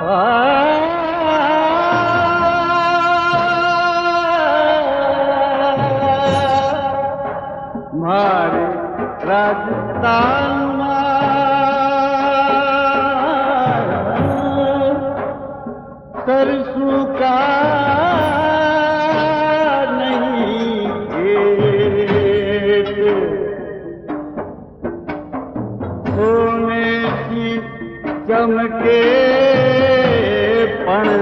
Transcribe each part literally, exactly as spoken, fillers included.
मारे राजस्थान सरसों का नहीं खेत, सोने की चमके पण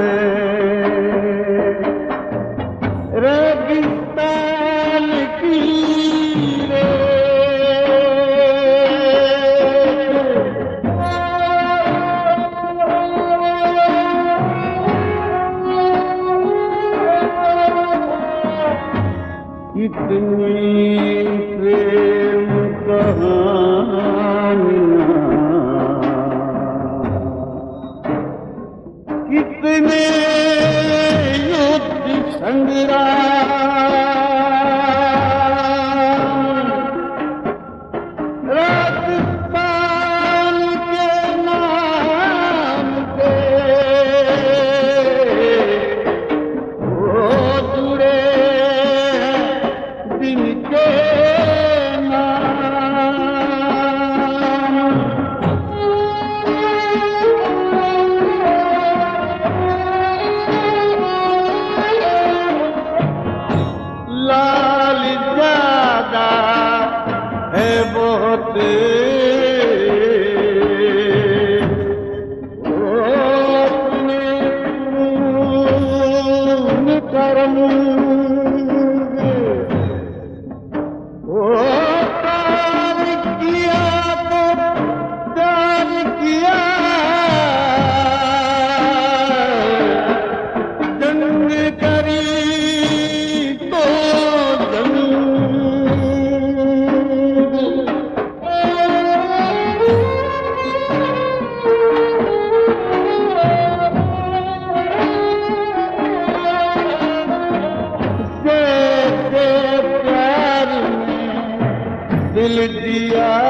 रेगिस्तान की इतनी प्रेम कहानियां, कितने युद्ध संग्राम राजस्थान के नाम से वो जुड़े दिन के लाल ज्यादा है बहुत अपने खून कर्म दिल दिया